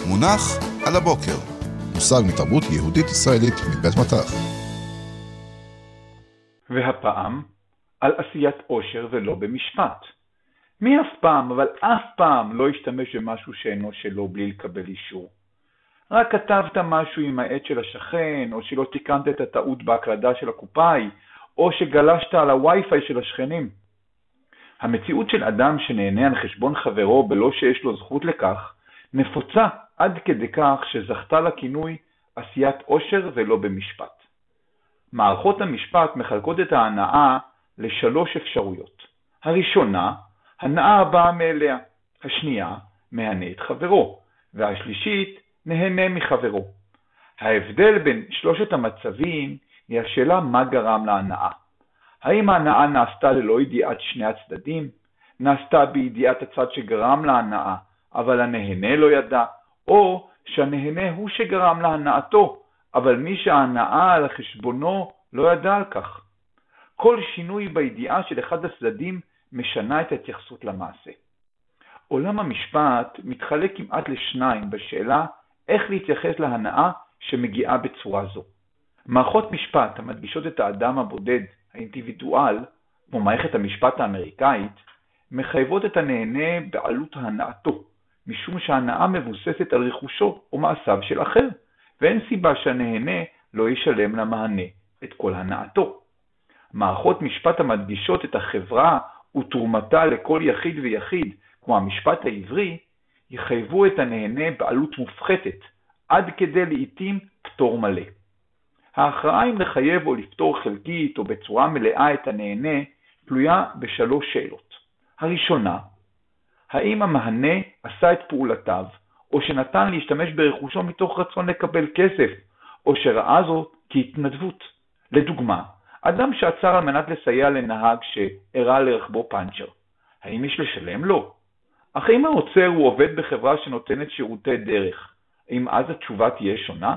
מונח על הבוקר. מושג מתרבות יהודית ישראלית מבית מטח. והפעם על עשיית עושר ולא במשפט. מי אף פעם, אבל אף פעם לא השתמש במשהו שאינו שלו בלי לקבל אישור. רק כתבת משהו עם העט של השכן, או שלא תיקנת את הטעות בהקלדה של הקופאי, או שגלשת על הווי-פיי של השכנים. המציאות של אדם שנהנה על חשבון חברו בלא שיש לו זכות לכך, נפוצה עד כדי כך שזכתה לכינוי עשיית עושר ולא במשפט. מערכות המשפט מחלקות את ההנאה לשלוש אפשרויות. הראשונה, הנאה הבאה מאליה. השנייה, מהנה את חברו. והשלישית, נהנה מחברו. ההבדל בין שלושת המצבים היא השאלה מה גרם להנאה. האם ההנאה נעשתה ללא ידיעת שני הצדדים? נעשתה בידיעת הצד שגרם להנאה, אבל הנהנה לא ידע? או שהנהנה הוא שגרם להנאתו, אבל מי שההנאה על חשבונו לא ידע על כך? כל שינוי בידיעה של אחד הצדדים משנה את ההתייחסות למעשה. עולם המשפט מתחלק כמעט לשניים בשאלה איך להתייחס להנאה שמגיעה בצורה זו. מערכות משפט המדגישות את האדם הבודד, האינדיבידואל, כמו מערכת המשפט האמריקאית, מחייבות את הנהנה בעלות הנאתו, משום שההנאה מבוססת על רכושו או מעשיו של אחר, ואין סיבה שהנהנה לא ישלם למענה את כל הנאתו. מערכות משפט המדגישות את החברה ותרומתה לכל יחיד ויחיד, כמו המשפט העברי, יחייבו את הנהנה בעלות מופחתת, עד כדי לעתים פטור מלא. ההכרעה אם לחייב או לפטור חלקית או בצורה מלאה את הנהנה תלויה בשלוש שאלות. הראשונה, האם המהנה עשה את פעולתיו, או שנתן להשתמש ברכושו מתוך רצון לקבל כסף, או שראה זאת כהתנדבות. לדוגמה, אדם שעצר על מנת לסייע לנהג שהראה לרכבו פנצ'ר. האם יש לשלם לו? אך אם העוצר הוא עובד בחברה שנותנת שירותי דרך, האם אז התשובה תהיה שונה?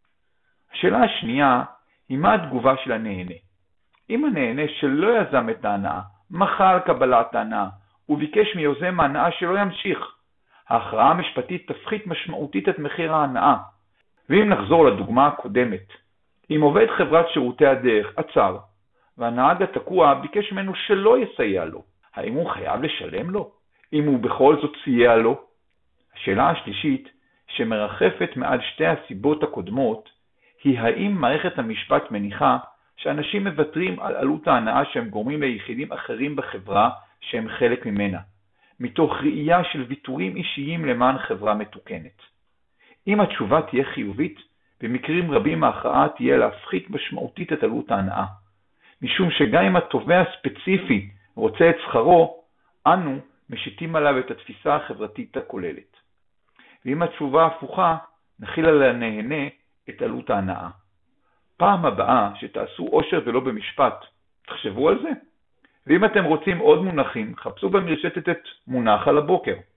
השאלה השנייה היא מה התגובה של הנהנה. אם הנהנה שלא יזם את ההנאה, מחה על קבלת ההנאה, וביקש מיוזם ההנאה שלא ימשיך, ההכרעה המשפטית תפחית משמעותית את מחיר ההנאה. ואם נחזור לדוגמה הקודמת, אם עובד חברת שירותי הדרך עצר, והנהג התקוע ביקש ממנו שלא יסייע לו, האם הוא חייב לשלם לו? אם הוא בכל זאת סייע לו? השאלה השלישית, שמרחפת מעל שתי הסיבות הקודמות, היא האם מערכת המשפט מניחה שאנשים מוותרים על עלות ההנאה שהם גורמים ליחידים אחרים בחברה שהם חלק ממנה, מתוך ראייה של ויתורים אישיים למען חברה מתוקנת. אם התשובה תהיה חיובית, במקרים רבים ההכרעה תהיה להפחית משמעותית את עלות ההנאה, משום שגם אם התובע הספציפי רוצה את שכרו, אנו משיתים עליו את התפיסה החברתית הכוללת. ואם התשובה הפוכה, נחיל על הנהנה את עלות ההנאה. פעם הבאה שתעשו עושר ולא במשפט, תחשבו על זה. ואם אתם רוצים עוד מונחים, חפשו במרשתת את מונח על הבוקר.